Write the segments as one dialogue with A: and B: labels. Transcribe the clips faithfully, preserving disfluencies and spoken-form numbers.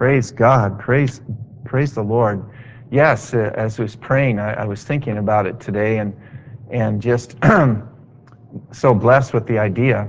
A: Praise God. Praise, praise the Lord. Yes, uh, as I was praying, I, I was thinking about it today, and and just so blessed with the idea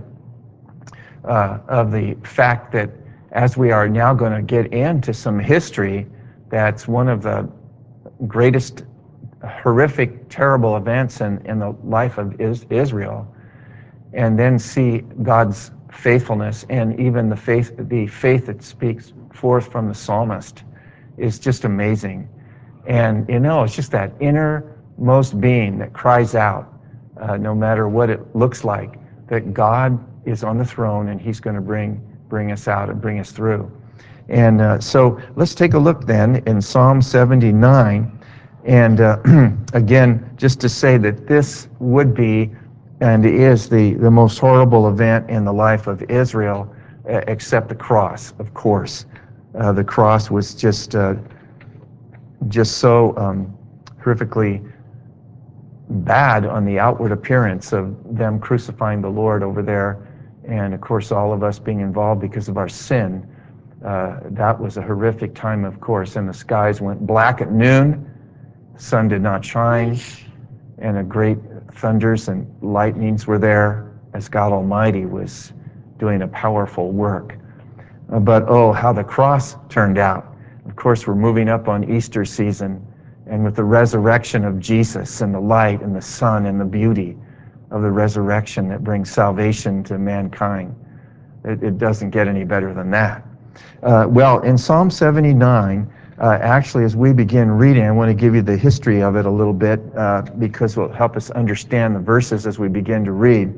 A: uh, of the fact that as we are now going to get into some history, that's one of the greatest horrific, terrible events in, in the life of is, Israel, and then see God's faithfulness and even the faith, the faith that speaks forth from the psalmist is just amazing. And you know, it's just that innermost being that cries out, uh, no matter what it looks like, that God is on the throne and He's going to bring bring us out and bring us through. And uh, so let's take a look then in Psalm seventy-nine. And uh, again, just to say that this would be and is the, the most horrible event in the life of Israel, uh, except the cross, of course. Uh, the cross was just uh, just so um, horrifically bad on the outward appearance of them crucifying the Lord over there. And of course, all of us being involved because of our sin. Uh, that was a horrific time, of course, and the skies went black at noon. Sun did not shine, and a great thunders and lightnings were there as God Almighty was doing a powerful work. Uh, but oh, how the cross turned out. Of course, we're moving up on Easter season, and with the resurrection of Jesus and the light and the sun and the beauty of the resurrection that brings salvation to mankind, it, it doesn't get any better than that. Uh, well, in Psalm seventy-nine, uh, actually, as we begin reading, I want to give you the history of it a little bit uh, because it will help us understand the verses as we begin to read.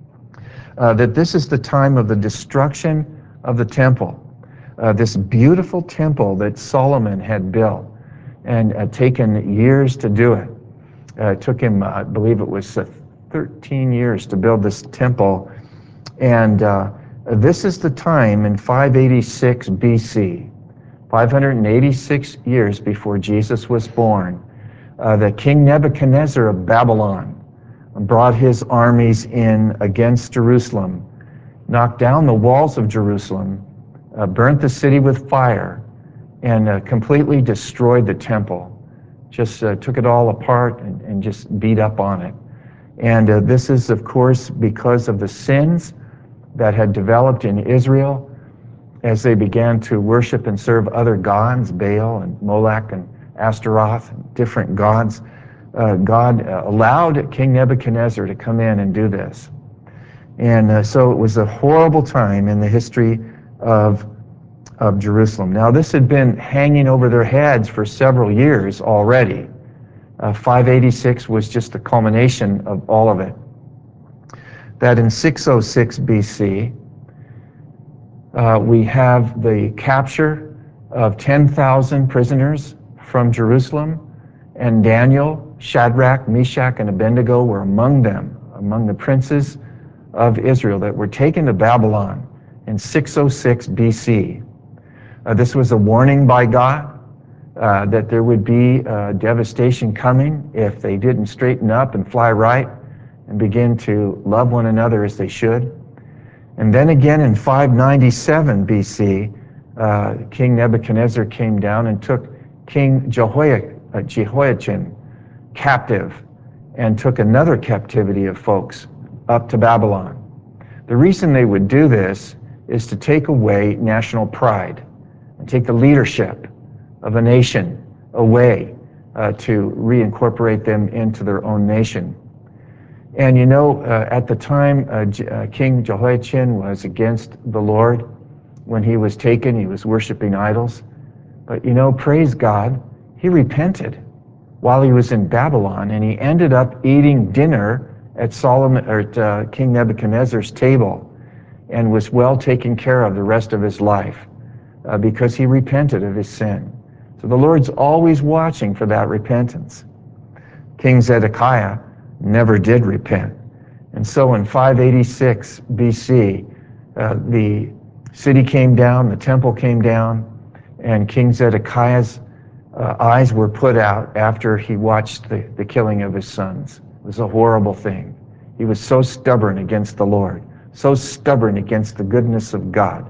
A: Uh, that this is the time of the destruction of the temple. Uh, this beautiful temple that Solomon had built and uh, taken years to do it. Uh, it took him, uh, I believe it was uh, thirteen years to build this temple. And uh, this is the time in five eighty-six B C, five hundred eighty-six years before Jesus was born, uh, that King Nebuchadnezzar of Babylon brought his armies in against Jerusalem, knocked down the walls of Jerusalem, uh, burnt the city with fire, and uh, completely destroyed the temple. Just uh, took it all apart and, and just beat up on it. And uh, this is, of course, because of the sins that had developed in Israel as they began to worship and serve other gods, Baal and Molech and Ashtaroth, and different gods. Uh, God uh, allowed King Nebuchadnezzar to come in and do this. And uh, so it was a horrible time in the history of, of Jerusalem. Now, this had been hanging over their heads for several years already. Uh, five eighty-six was just the culmination of all of it. That in six oh six B C, uh, we have the capture of ten thousand prisoners from Jerusalem, and Daniel, Shadrach, Meshach, and Abednego were among them, among the princes of Israel that were taken to Babylon in six oh six B C. Uh, this was a warning by God uh, that there would be uh, devastation coming if they didn't straighten up and fly right and begin to love one another as they should. And then again in five ninety-seven B C, uh, King Nebuchadnezzar came down and took King Jehoiakim, uh, Jehoiachin captive and took another captivity of folks up to Babylon. The reason they would do this is to take away national pride and take the leadership of a nation away uh, to reincorporate them into their own nation. And you know, uh, at the time, uh, J- uh, King Jehoiachin was against the Lord. When he was taken, he was worshiping idols. But you know, praise God, he repented while he was in Babylon, and he ended up eating dinner at Solomon or at uh, King Nebuchadnezzar's table, and was well taken care of the rest of his life uh, because he repented of his sin. So the Lord's always watching for that repentance. King Zedekiah never did repent. And so in five eighty-six B C, uh, the city came down, the temple came down, and King Zedekiah's uh, eyes were put out after he watched the, the killing of his sons. It was a horrible thing. He was so stubborn against the Lord, so stubborn against the goodness of God.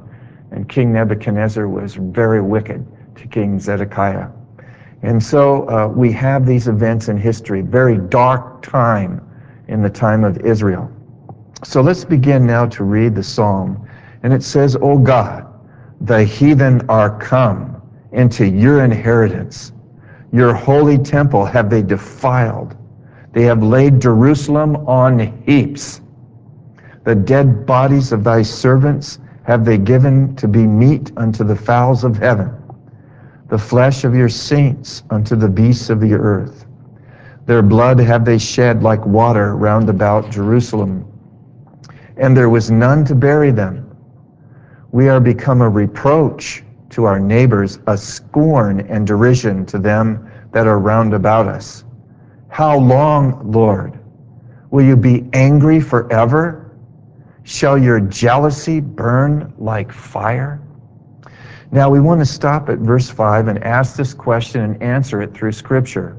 A: And King Nebuchadnezzar was very wicked to King Zedekiah. And so uh, we have these events in history, very dark time in the time of Israel. So let's begin now to read the psalm. And it says, O God, the heathen are come into your inheritance. Your holy temple have they defiled. They have laid Jerusalem on heaps. The dead bodies of thy servants have they given to be meat unto the fowls of heaven, the flesh of your saints unto the beasts of the earth. Their blood have they shed like water round about Jerusalem, and there was none to bury them. We are become a reproach to our neighbors, a scorn and derision to them that are round about us. How long, Lord, will you be angry forever? Shall your jealousy burn like fire? Now we want to stop at verse five and ask this question and answer it through Scripture.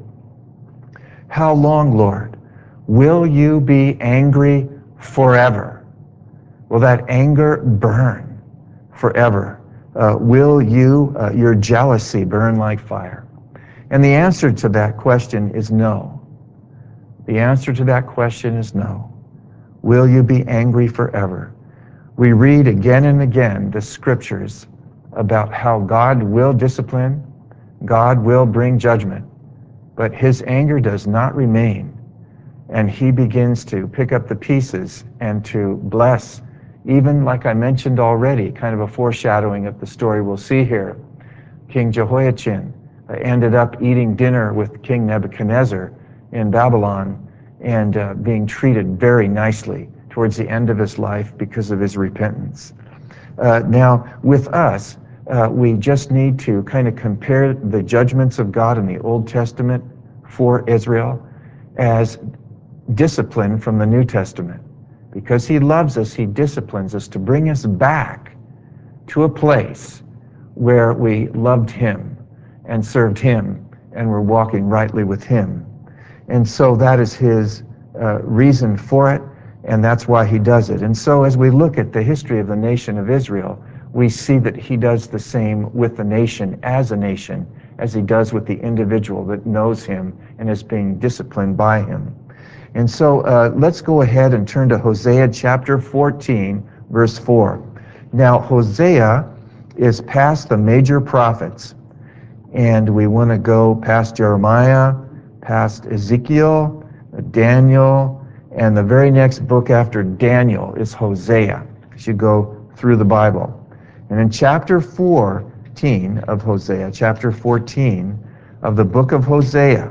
A: How long, Lord, will you be angry forever? Will that anger burn forever? Uh, will you, uh, your jealousy burn like fire? And the answer to that question is no. The answer to that question is no. Will you be angry forever? We read again and again the Scriptures about how God will discipline, God will bring judgment, but his anger does not remain, and he begins to pick up the pieces and to bless, even like I mentioned already, kind of a foreshadowing of the story we'll see here. King Jehoiachin ended up eating dinner with King Nebuchadnezzar in Babylon and uh, being treated very nicely towards the end of his life because of his repentance. Uh, now, with us, uh, we just need to kind of compare the judgments of God in the Old Testament for Israel as discipline from the New Testament. Because he loves us, he disciplines us to bring us back to a place where we loved him and served him and were walking rightly with him. And so that is his uh, reason for it, and that's why he does it. And so as we look at the history of the nation of Israel, we see that he does the same with the nation as a nation as he does with the individual that knows him and is being disciplined by him. And so uh, let's go ahead and turn to Hosea chapter fourteen, verse four. Now, Hosea is past the major prophets, and we want to go past Jeremiah, past Ezekiel, Daniel, and the very next book after Daniel is Hosea, as you go through the Bible. And in chapter fourteen of Hosea, chapter fourteen of the book of Hosea,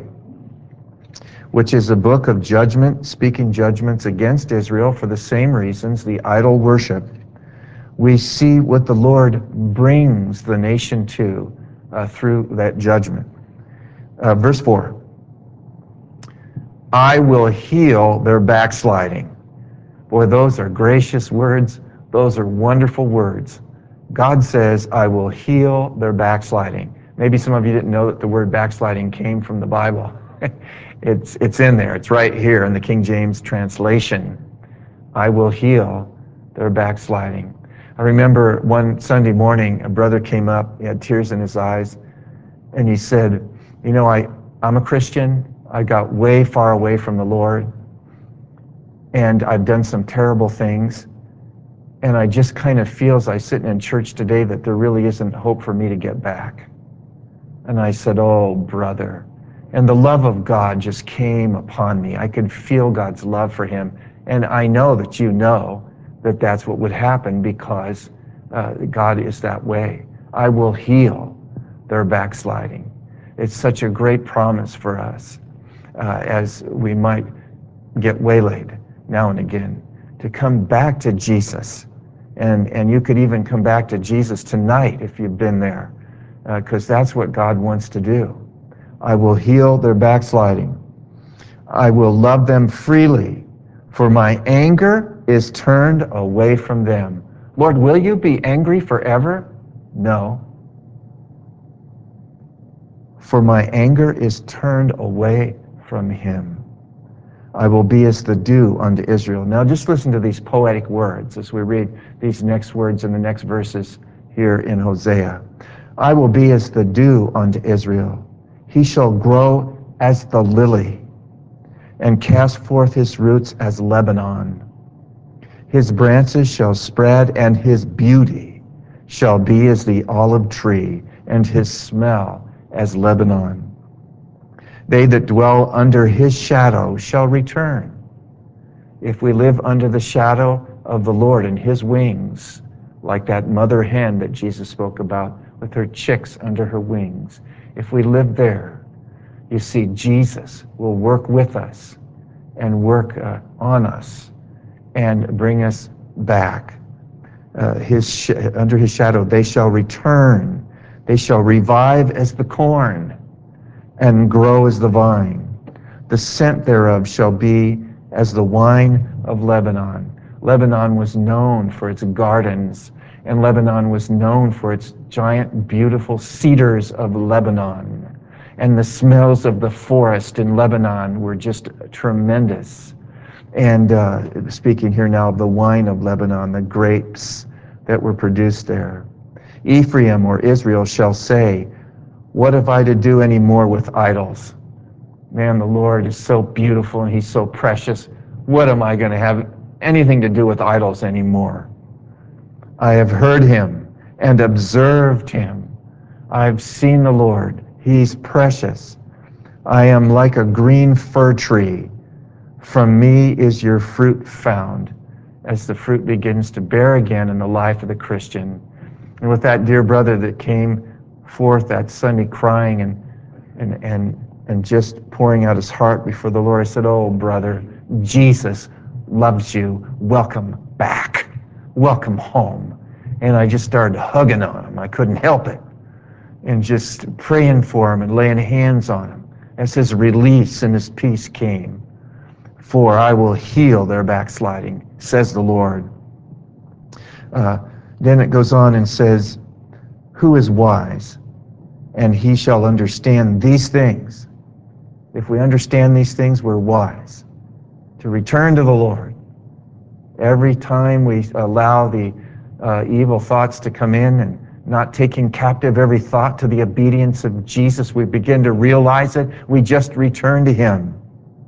A: which is a book of judgment, speaking judgments against Israel for the same reasons, the idol worship, we see what the Lord brings the nation to uh, through that judgment. Uh, verse four, I will heal their backsliding. Boy, those are gracious words. Those are wonderful words. God says, I will heal their backsliding. Maybe some of you didn't know that the word backsliding came from the Bible. it's, it's in there. It's right here in the King James translation. I will heal their backsliding. I remember one Sunday morning, a brother came up, he had tears in his eyes, and he said, you know, I, I'm a Christian. I got way far away from the Lord, and I've done some terrible things. And I just kind of feel as I sit in church today that there really isn't hope for me to get back. And I said, oh, brother. And the love of God just came upon me. I could feel God's love for him. And I know that you know that that's what would happen because uh, God is that way. I will heal their backsliding. It's such a great promise for us uh, as we might get waylaid now and again to come back to Jesus. And, and you could even come back to Jesus tonight if you've been there, because uh, that's what God wants to do. I will heal their backsliding. I will love them freely, for my anger is turned away from them. Lord, will you be angry forever? No. For my anger is turned away from him. I will be as the dew unto Israel. Now just listen to these poetic words as we read these next words in the next verses here in Hosea. I will be as the dew unto Israel. He shall grow as the lily and cast forth his roots as Lebanon. His branches shall spread, and his beauty shall be as the olive tree, and his smell as Lebanon. They that dwell under his shadow shall return. If we live under the shadow of the Lord and his wings, like that mother hen that Jesus spoke about with her chicks under her wings, if we live there, you see, Jesus will work with us and work uh, on us and bring us back. Uh, his sh- under his shadow they shall return. They shall revive as the corn and grow as the vine. The scent thereof shall be as the wine of Lebanon. Lebanon was known for its gardens, and Lebanon was known for its giant, beautiful cedars of Lebanon. And the smells of the forest in Lebanon were just tremendous. And uh, speaking here now of the wine of Lebanon, the grapes that were produced there. Ephraim or Israel shall say, what have I to do any more with idols? Man, the Lord is so beautiful and he's so precious. What am I going to have anything to do with idols anymore? I have heard him and observed him. I've seen the Lord. He's precious. I am like a green fir tree. From me is your fruit found, as the fruit begins to bear again in the life of the Christian. And with that dear brother that came forth that Sunday crying and and and and just pouring out his heart before the Lord, I said, oh, brother, Jesus loves you. Welcome back. Welcome home. And I just started hugging on him. I couldn't help it. And just praying for him and laying hands on him as his release and his peace came. For I will heal their backsliding, says the Lord. Uh, then it goes on and says, who is wise? And he shall understand these things. If we understand these things, we're wise. To return to the Lord. Every time we allow the uh, evil thoughts to come in and not taking captive every thought to the obedience of Jesus, we begin to realize it. We just return to him.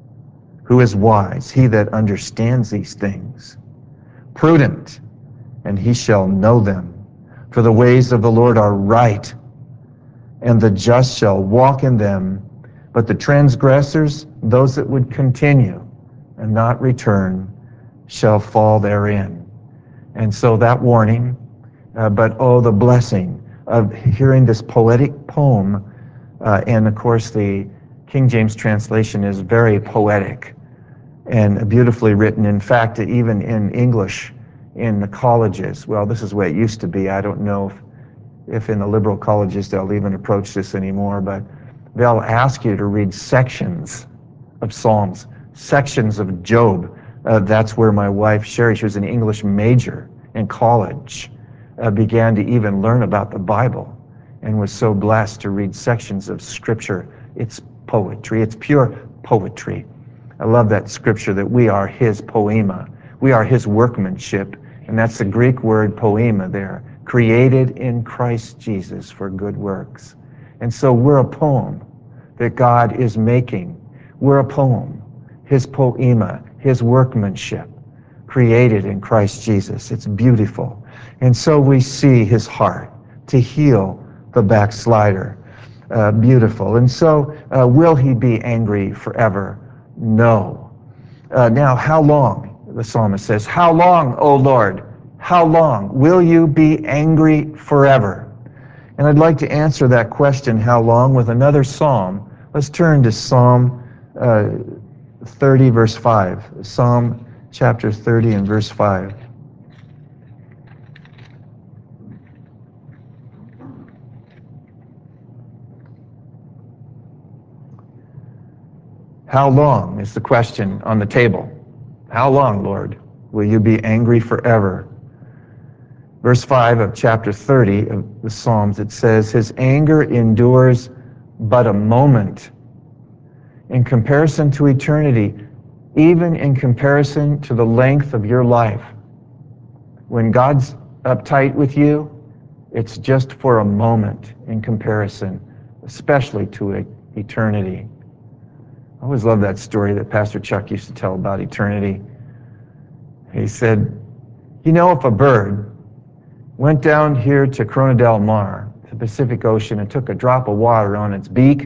A: Who is wise? He that understands these things. Prudent, and he shall know them. For the ways of the Lord are right, and the just shall walk in them. But the transgressors, those that would continue and not return, shall fall therein. And so that warning, uh, but oh, the blessing of hearing this poetic poem. Uh, and of course, the King James translation is very poetic and beautifully written. In fact, even in English, in the colleges, well, this is the way it used to be. I don't know if, if in the liberal colleges they'll even approach this anymore, but they'll ask you to read sections of Psalms, sections of Job. Uh, that's where my wife, Sherry, she was an English major in college, uh, began to even learn about the Bible and was so blessed to read sections of Scripture. It's poetry. It's pure poetry. I love that scripture that we are his poema. We are his workmanship, and that's the Greek word poema there, created in Christ Jesus for good works. And so we're a poem that God is making. We're a poem, his poema, his workmanship, created in Christ Jesus. It's beautiful. And so we see his heart to heal the backslider. Uh, beautiful. And so uh, will he be angry forever? No. Uh, now, how long? The psalmist says, how long, O Lord? How long will you be angry forever? And I'd like to answer that question, how long, with another psalm. Let's turn to Psalm uh, thirty, verse five. Psalm chapter thirty and verse five. How long is the question on the table? How long, Lord, will you be angry forever? Verse five of chapter thirty of the Psalms, it says, his anger endures but a moment. In comparison to eternity, even in comparison to the length of your life, when God's uptight with you, It's just for a moment in comparison, especially to a, eternity. I always love that story that Pastor Chuck used to tell about eternity. He said, you know, if a bird went down here to Corona del Mar, the Pacific Ocean, and took a drop of water on its beak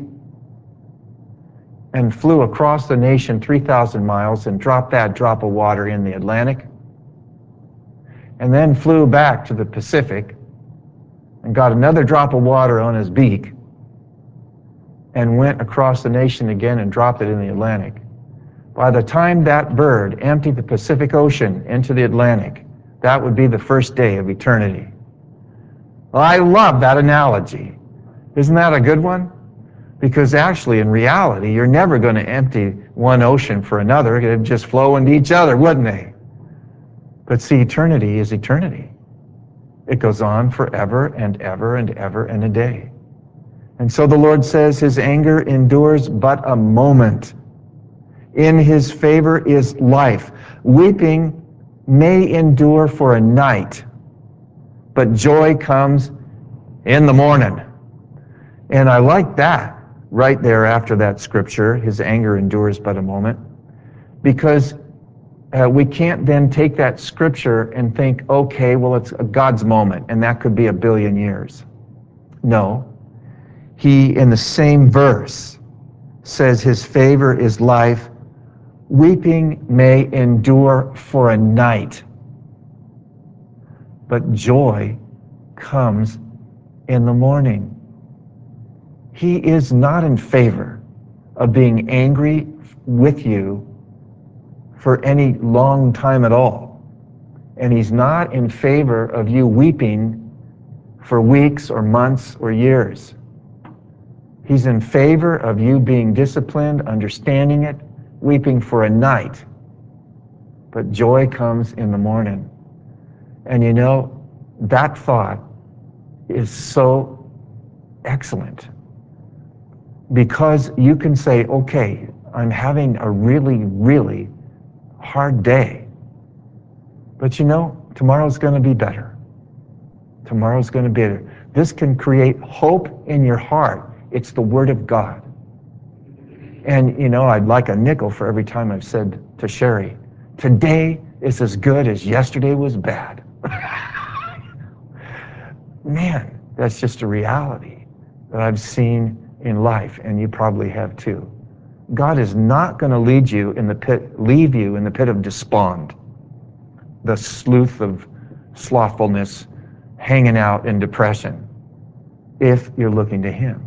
A: and flew across the nation three thousand miles and dropped that drop of water in the Atlantic, and then flew back to the Pacific and got another drop of water on his beak and went across the nation again and dropped it in the Atlantic. By the time that bird emptied the Pacific Ocean into the Atlantic, that would be the first day of eternity. Well, I love that analogy. Isn't that a good one? Because actually, in reality, you're never going to empty one ocean for another. It'd just flow into each other, wouldn't they? But see, eternity is eternity. It goes on forever and ever and ever and a day. And so the Lord says his anger endures but a moment. In his favor is life. Weeping may endure for a night, but joy comes in the morning. And I like that right there after that scripture, his anger endures but a moment, because uh, we can't then take that scripture and think, okay, well, it's a God's moment, and that could be a billion years. No. He, in the same verse, says his favor is life. Weeping may endure for a night, but joy comes in the morning. He is not in favor of being angry with you for any long time at all. And he's not in favor of you weeping for weeks or months or years. He's in favor of you being disciplined, understanding it, weeping for a night. But joy comes in the morning. And you know, that thought is so excellent, because you can say, okay, I'm having a really, really hard day. But you know, tomorrow's going to be better. Tomorrow's going to be better. This can create hope in your heart. It's the Word of God. And, you know, I'd like a nickel for every time I've said to Sherry, today is as good as yesterday was bad. Man, that's just a reality that I've seen in life, and you probably have too. God is not going to lead you in the pit, leave you in the pit of despond, the slough of slothfulness, hanging out in depression, if you're looking to him.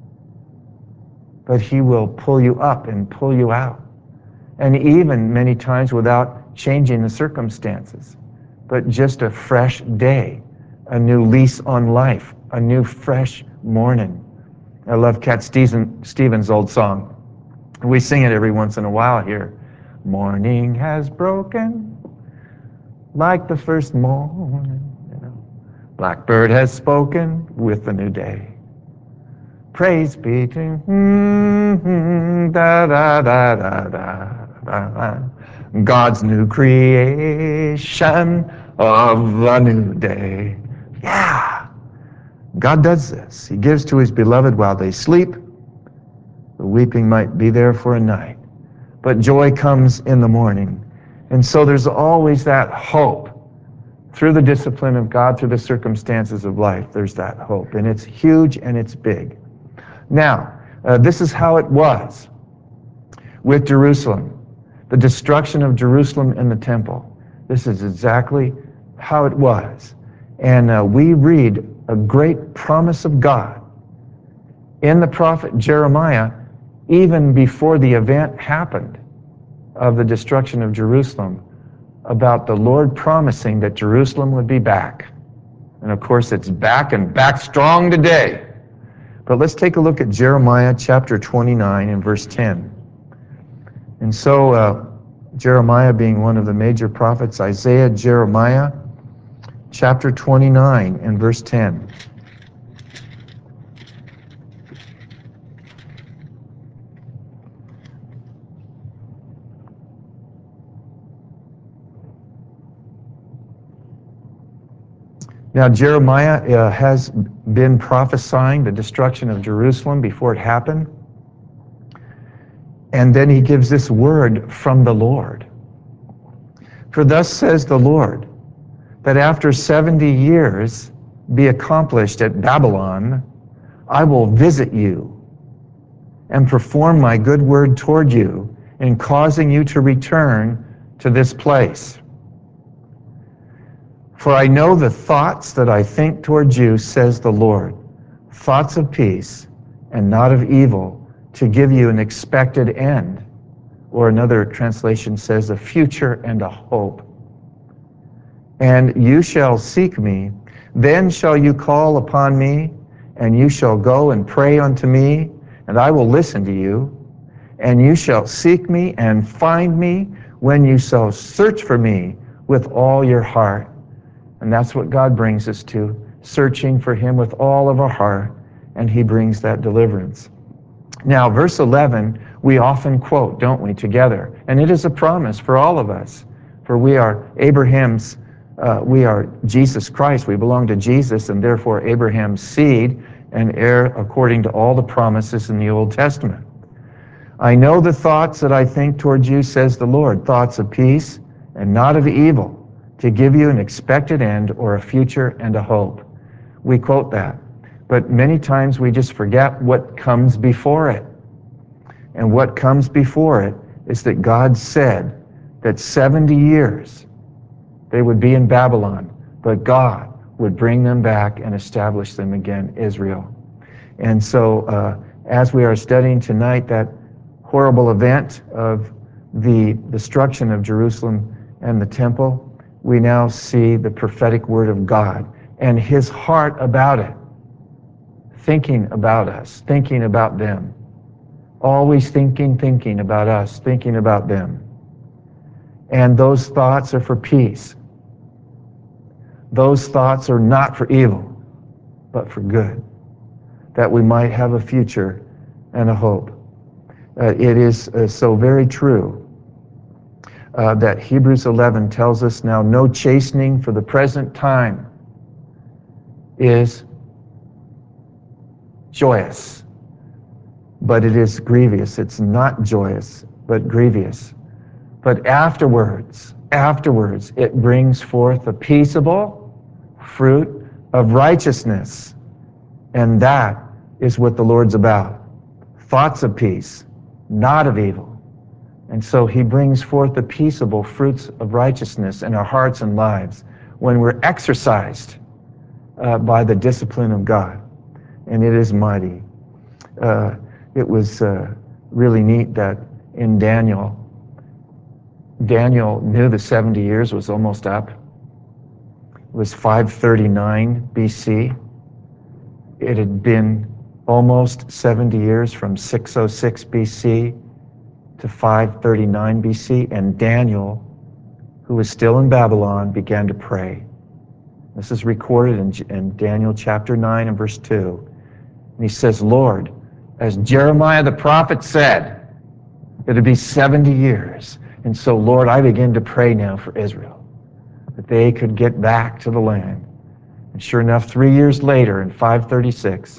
A: But he will pull you up and pull you out. And even many times without changing the circumstances, but just a fresh day, a new lease on life, a new fresh morning. I love Cat Stevens' old song. We sing it every once in a while here. Morning has broken like the first morning. You know. Blackbird has spoken with a new day. Praise be to mm-hmm, da, da, da, da, da, da, da. God's new creation of a new day. Yeah, God does this. He gives to his beloved while they sleep. The weeping might be there for a night, but joy comes in the morning. And so there's always that hope. Through the discipline of God, through the circumstances of life, there's that hope. And it's huge and it's big. Now, uh, this is how it was with Jerusalem. The destruction of Jerusalem and the temple. This is exactly how it was. And uh, we read a great promise of God in the prophet Jeremiah, even before the event happened of the destruction of Jerusalem, about the Lord promising that Jerusalem would be back. And of course, it's back and back strong today. But let's take a look at Jeremiah chapter twenty-nine and verse ten. And so, uh, Jeremiah being one of the major prophets, Isaiah, Jeremiah, chapter twenty-nine and verse ten. Now, Jeremiah uh, has been prophesying the destruction of Jerusalem before it happened. And then he gives this word from the Lord. For thus says the Lord, that after seventy years be accomplished at Babylon, I will visit you and perform my good word toward you in causing you to return to this place. For I know the thoughts that I think toward you, says the Lord, thoughts of peace and not of evil, to give you an expected end. Or another translation says a future and a hope. And you shall seek me, then shall you call upon me, and you shall go and pray unto me, and I will listen to you. And you shall seek me and find me when you shall search for me with all your heart. And that's what God brings us to, searching for him with all of our heart, and he brings that deliverance. Now, verse eleven, we often quote, don't we, together? And it is a promise for all of us. For we are Abraham's, uh, we are Jesus Christ. We belong to Jesus, and therefore Abraham's seed and heir according to all the promises in the Old Testament. I know the thoughts that I think towards you, says the Lord, thoughts of peace and not of evil, to give you an expected end or a future and a hope. We quote that. But many times we just forget what comes before it. And what comes before it is that God said that seventy years they would be in Babylon, but God would bring them back and establish them again, Israel. And so uh, as we are studying tonight that horrible event of the destruction of Jerusalem and the temple, we now see the prophetic word of God and his heart about it, thinking about us, thinking about them, always thinking, thinking about us, thinking about them. And those thoughts are for peace. Those thoughts are not for evil, but for good, that we might have a future and a hope. Uh, it is uh, so very true uh, that Hebrews eleven tells us now, no chastening for the present time is joyous, but it is grievous. It's not joyous, but grievous. But afterwards, afterwards, it brings forth a peaceable fruit of righteousness. And that is what the Lord's about. Thoughts of peace, not of evil. And so he brings forth the peaceable fruits of righteousness in our hearts and lives when we're exercised uh, by the discipline of God. And it is mighty. Uh, it was uh, really neat that in Daniel, Daniel knew the seventy years was almost up. It was five thirty-nine B C. It had been almost seventy years from six oh six B C to five thirty-nine B C, and Daniel, who was still in Babylon, began to pray. This is recorded in, in Daniel chapter nine and verse two. And he says, Lord, as Jeremiah the prophet said, it'd be seventy years. And so, Lord, I begin to pray now for Israel, that they could get back to the land. And sure enough, three years later, in five thirty-six,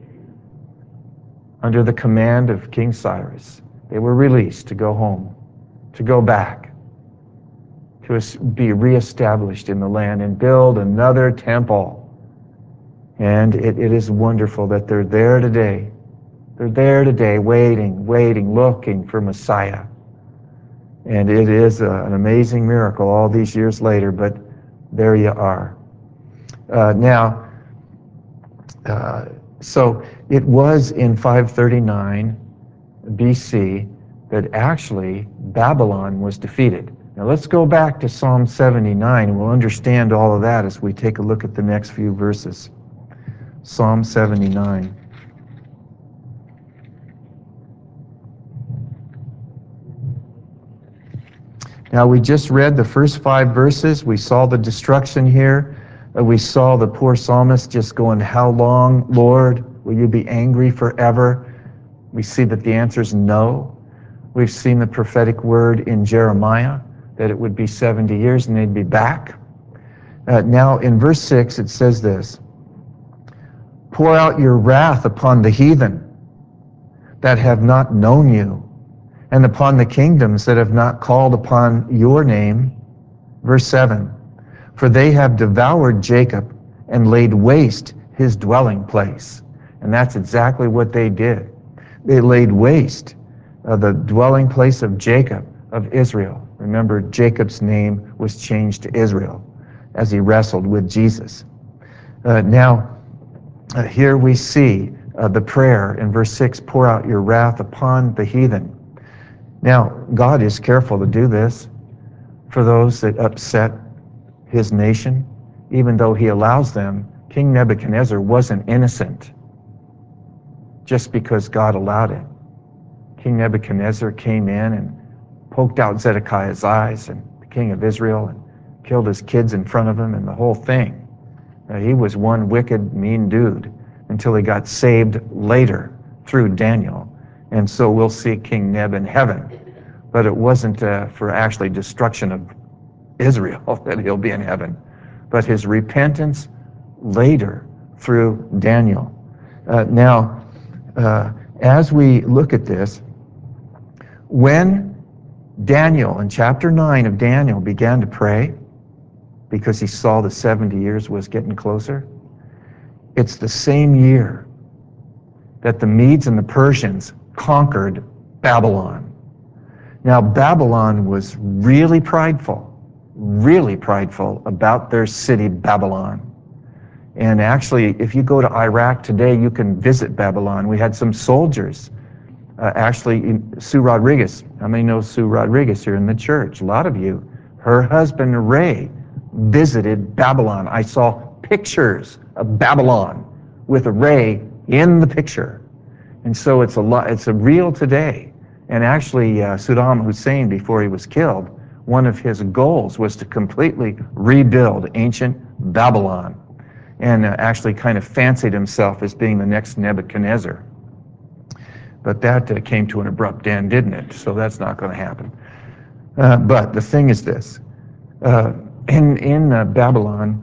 A: under the command of King Cyrus, they were released to go home, to go back, to be reestablished in the land and build another temple. And it, it is wonderful that they're there today. They're there today, waiting, waiting, looking for Messiah. And it is a, an amazing miracle all these years later, but there you are. Uh, now, uh, so it was in five thirty-nine B C that actually Babylon was defeated. Now let's go back to Psalm seventy-nine, and we'll understand all of that as we take a look at the next few verses. Psalm seventy-nine. Now, we just read the first five verses. We saw the destruction here. Uh, we saw the poor psalmist just going, how long, Lord? Will you be angry forever? We see that the answer is no. We've seen the prophetic word in Jeremiah that it would be seventy years and they'd be back. Uh, now, in verse six, it says this, pour out your wrath upon the heathen that have not known you, and upon the kingdoms that have not called upon your name. Verse seven, for they have devoured Jacob and laid waste his dwelling place. And that's exactly what they did. They laid waste uh, the dwelling place of Jacob, of Israel. Remember, Jacob's name was changed to Israel as he wrestled with Jesus. Uh, now, uh, here we see uh, the prayer in verse six, pour out your wrath upon the heathen. Now, God is careful to do this for those that upset his nation, even though he allows them. King Nebuchadnezzar wasn't innocent just because God allowed it. King Nebuchadnezzar came in and poked out Zedekiah's eyes, and the king of Israel, and killed his kids in front of him, and the whole thing. Uh, he was one wicked, mean dude until he got saved later through Daniel. And so we'll see King Neb in heaven. But it wasn't uh, for actually destruction of Israel that he'll be in heaven, but his repentance later through Daniel. Uh, now, uh, as we look at this, when Daniel, in chapter nine of Daniel, began to pray because he saw the seventy years was getting closer, it's the same year that the Medes and the Persians conquered Babylon. Now, Babylon was really prideful, really prideful about their city, Babylon. And actually, if you go to Iraq today, you can visit Babylon. We had some soldiers, uh, actually, Sue Rodriguez. How many know Sue Rodriguez here in the church? A lot of you. Her husband, Ray, visited Babylon. I saw pictures of Babylon with Ray in the picture. And so it's a lot, it's a real today. And actually, uh, Saddam Hussein, before he was killed, one of his goals was to completely rebuild ancient Babylon, and uh, actually kind of fancied himself as being the next Nebuchadnezzar. But that uh, came to an abrupt end, didn't it? So that's not going to happen. Uh, but the thing is this. Uh, in in uh, Babylon,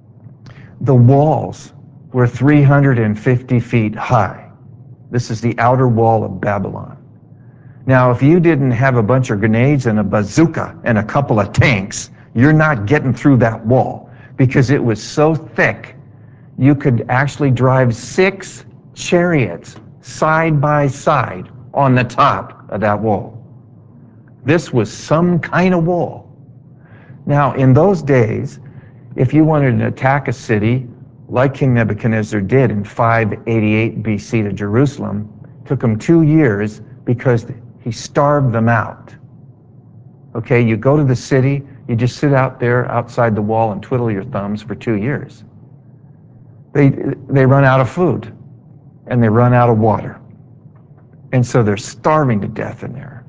A: the walls were three hundred fifty feet high. This is the outer wall of Babylon. Now, if you didn't have a bunch of grenades and a bazooka and a couple of tanks, you're not getting through that wall because it was so thick you could actually drive six chariots side by side on the top of that wall. This was some kind of wall. Now, in those days, if you wanted to attack a city like King Nebuchadnezzar did in five eighty-eight B C to Jerusalem, it took him two years because he starved them out. Okay, you go to the city, you just sit out there outside the wall and twiddle your thumbs for two years. They, they run out of food, and they run out of water. And so they're starving to death in there.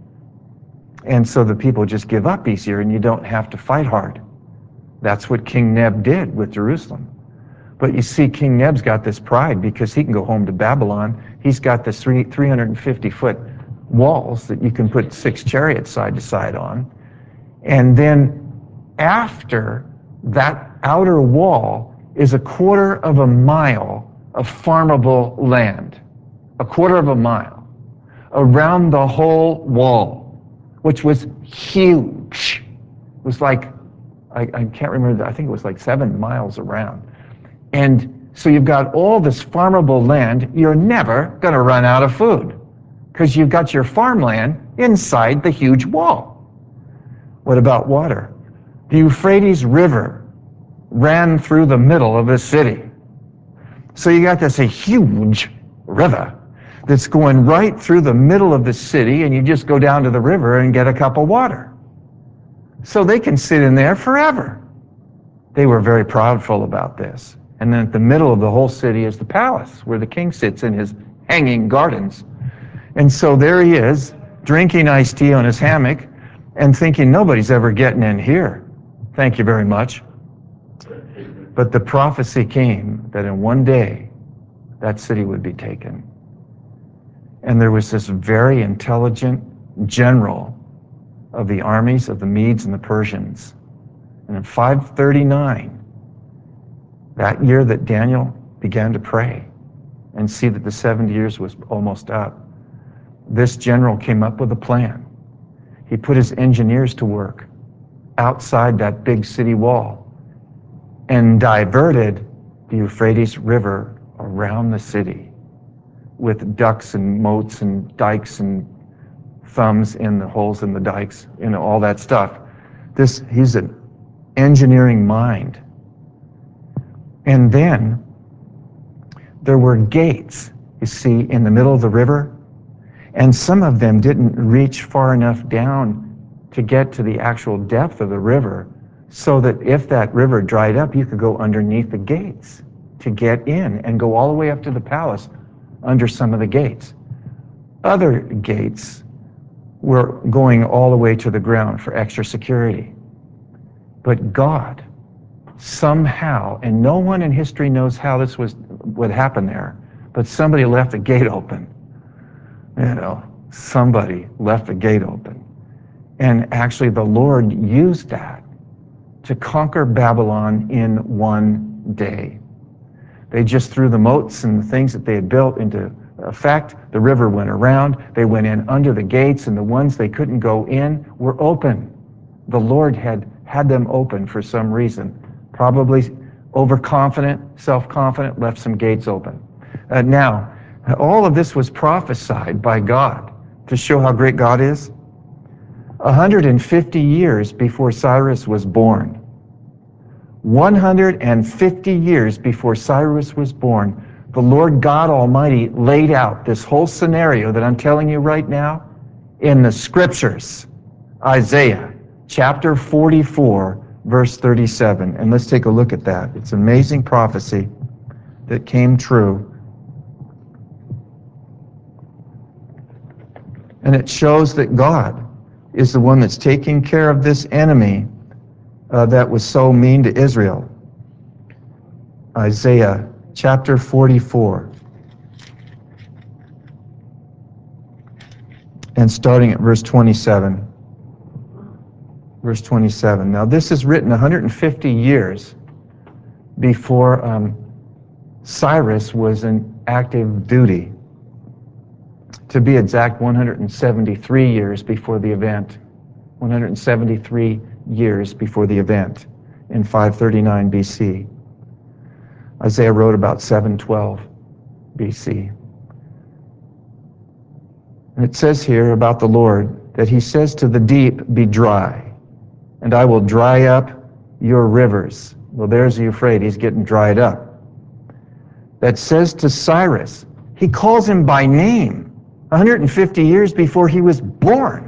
A: And so the people just give up easier, and you don't have to fight hard. That's what King Neb did with Jerusalem. But you see, King Neb's got this pride because he can go home to Babylon. He's got this three, three hundred fifty foot walls that you can put six chariots side to side on. And then after that outer wall is a quarter of a mile of farmable land. A quarter of a mile around the whole wall, which was huge. It was like, I, I can't remember, I think it was like seven miles around. And so you've got all this farmable land. You're never going to run out of food because you've got your farmland inside the huge wall. What about water? The Euphrates River ran through the middle of the city. So you got this a huge river that's going right through the middle of the city, and you just go down to the river and get a cup of water. So they can sit in there forever. They were very proudful about this. And then at the middle of the whole city is the palace where the king sits in his hanging gardens. And so there he is, drinking iced tea on his hammock and thinking, nobody's ever getting in here. Thank you very much. But the prophecy came that in one day, that city would be taken. And there was this very intelligent general of the armies of the Medes and the Persians. And in five thirty-nine, That year that Daniel began to pray and see that the seventy years was almost up, this general came up with a plan. He put his engineers to work outside that big city wall and diverted the Euphrates River around the city with ducks and moats and dikes and thumbs in the holes in the dikes, you know, all that stuff. This, he's an engineering mind. And then there were gates, you see, in the middle of the river, and some of them didn't reach far enough down to get to the actual depth of the river, so that if that river dried up, you could go underneath the gates to get in and go all the way up to the palace under some of the gates. Other gates were going all the way to the ground for extra security. But God somehow, and no one in history knows how this was what happened there, but somebody left a gate open. You know, somebody left the gate open. And actually the Lord used that to conquer Babylon in one day. They just threw the moats and the things that they had built into effect. The river went around. They went in under the gates, and the ones they couldn't go in were open. The Lord had had them open for some reason. Probably overconfident, self-confident, left some gates open. Uh, now, all of this was prophesied by God to show how great God is. one hundred fifty years before Cyrus was born. one hundred fifty years before Cyrus was born, the Lord God Almighty laid out this whole scenario that I'm telling you right now in the scriptures. Isaiah chapter forty-four, verse thirty-seven. And let's take a look at that. It's an amazing prophecy that came true. And it shows that God is the one that's taking care of this enemy uh, that was so mean to Israel. Isaiah chapter forty-four. And starting at verse twenty-seven. Verse twenty-seven. Now this is written one hundred fifty years before um, Cyrus was in active duty. To be exact, one hundred seventy-three years before the event. one hundred seventy-three years before the event in five thirty-nine B C. Isaiah wrote about seven twelve B C. And it says here about the Lord that he says to the deep, be dry, and I will dry up your rivers. Well, there's the Euphrates getting dried up. That says to Cyrus, he calls him by name one hundred fifty years before he was born.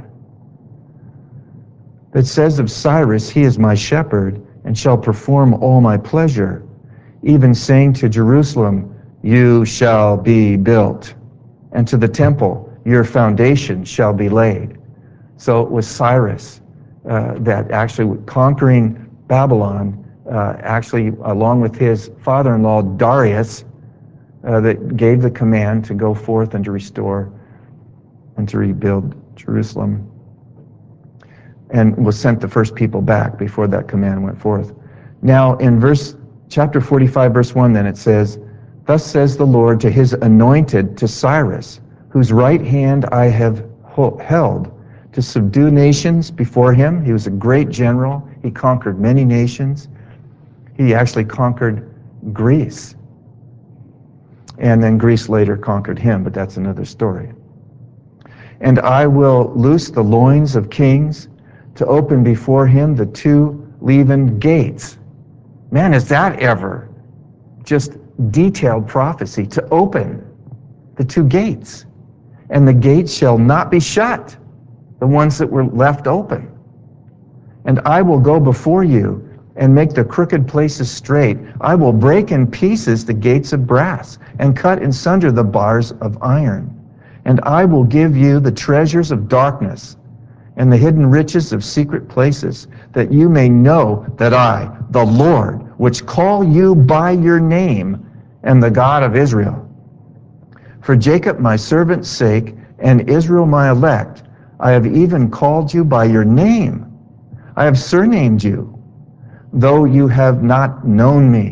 A: That says of Cyrus, he is my shepherd and shall perform all my pleasure, even saying to Jerusalem, you shall be built, and to the temple, your foundation shall be laid. So it was Cyrus uh, that actually, conquering Babylon, uh, actually along with his father-in-law Darius, uh, that gave the command to go forth and to restore and to rebuild Jerusalem, and was sent the first people back before that command went forth. Now in verse chapter forty-five, verse one, then it says, thus says the Lord to his anointed, to Cyrus, whose right hand I have held, to subdue nations before him. He was a great general. He conquered many nations. He actually conquered Greece. And then Greece later conquered him, but that's another story. And I will loose the loins of kings, to open before him the two leaven gates. Man, is that ever just detailed prophecy, to open the two gates. And the gates shall not be shut, the ones that were left open. And I will go before you and make the crooked places straight. I will break in pieces the gates of brass and cut in sunder the bars of iron. And I will give you the treasures of darkness and the hidden riches of secret places, that you may know that I, the Lord, which call you by your name, am the God of Israel. For Jacob my servant's sake, and Israel my elect, I have even called you by your name. I have surnamed you, though you have not known me.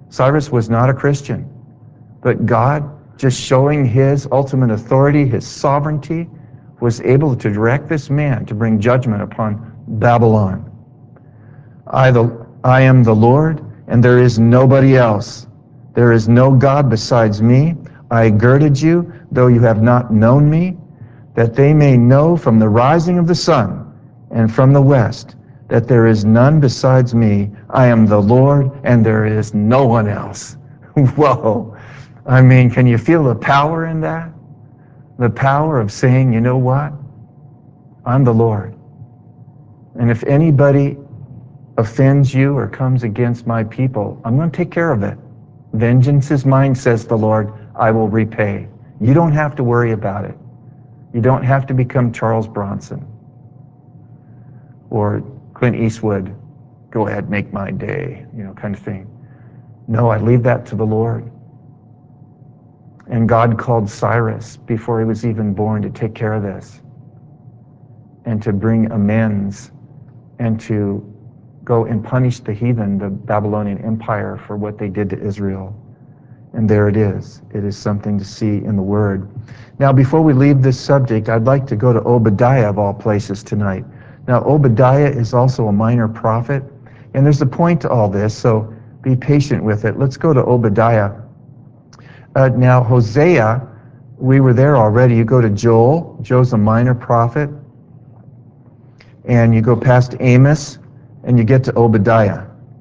A: Cyrus was not a Christian, but God, just showing his ultimate authority, his sovereignty, was able to direct this man to bring judgment upon Babylon. I, the, I am the Lord, and there is nobody else. There is no God besides me. I girded you, though you have not known me, that they may know from the rising of the sun and from the west that there is none besides me. I am the Lord, and there is no one else. Whoa. I mean, can you feel the power in that? The power of saying, you know what? I'm the Lord. And if anybody offends you or comes against my people, I'm going to take care of it. Vengeance is mine, says the Lord. I will repay. You don't have to worry about it. You don't have to become Charles Bronson or Clint Eastwood. Go ahead, make my day, you know, kind of thing. No, I leave that to the Lord. And God called Cyrus before he was even born to take care of this and to bring amends and to go and punish the heathen, the Babylonian Empire, for what they did to Israel. And there it is. It is something to see in the Word. Now, before we leave this subject, I'd like to go to Obadiah, of all places, tonight. Now, Obadiah is also a minor prophet, and there's a point to all this, so be patient with it. Let's go to Obadiah. Uh, now, Hosea, we were there already. You go to Joel. Joel's a minor prophet. And you go past Amos, and you get to Obadiah.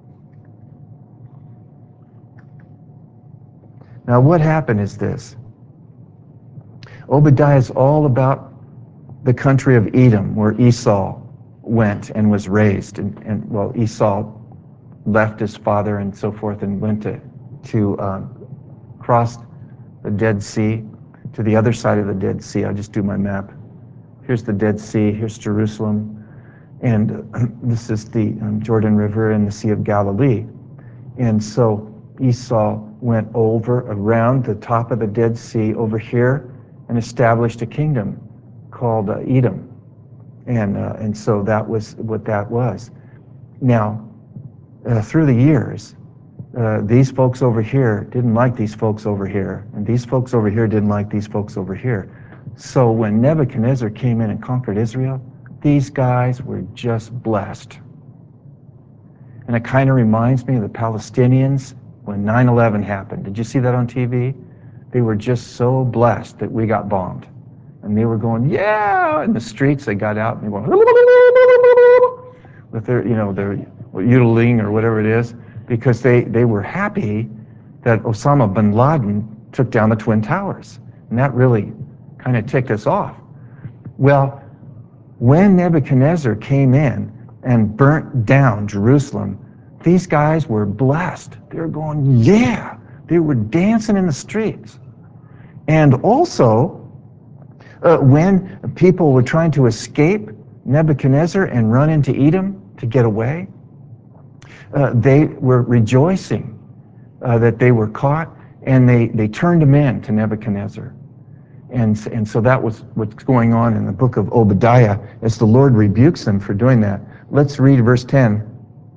A: Now, what happened is this. Obadiah is all about the country of Edom, where Esau went and was raised. And, and well, Esau left his father and so forth and went to, to um, cross the Dead Sea to the other side of the Dead Sea. I'll just do my map. Here's the Dead Sea. Here's Jerusalem. And uh, this is the um, Jordan River and the Sea of Galilee. And so Esau went over around the top of the Dead Sea over here and established a kingdom called uh, Edom. And, uh, and so that was what that was. Now, uh, through the years, uh, these folks over here didn't like these folks over here, and these folks over here didn't like these folks over here. So when Nebuchadnezzar came in and conquered Israel, these guys were just blessed. And it kind of reminds me of the Palestinians when nine eleven happened. Did you see that on T V? They were just so blessed that we got bombed. And they were going, yeah, in the streets. They got out and they were going, with their, you know, their yodeling or whatever it is, because they, they were happy that Osama bin Laden took down the Twin Towers. And that really kind of ticked us off. Well, when Nebuchadnezzar came in and burnt down Jerusalem, these guys were blessed. They were going, yeah. They were dancing in the streets. And also, uh, when people were trying to escape Nebuchadnezzar and run into Edom to get away, uh, they were rejoicing uh, that they were caught, and they, they turned them in to Nebuchadnezzar. And, and so that was what's going on in the book of Obadiah as the Lord rebukes them for doing that. Let's read verse ten.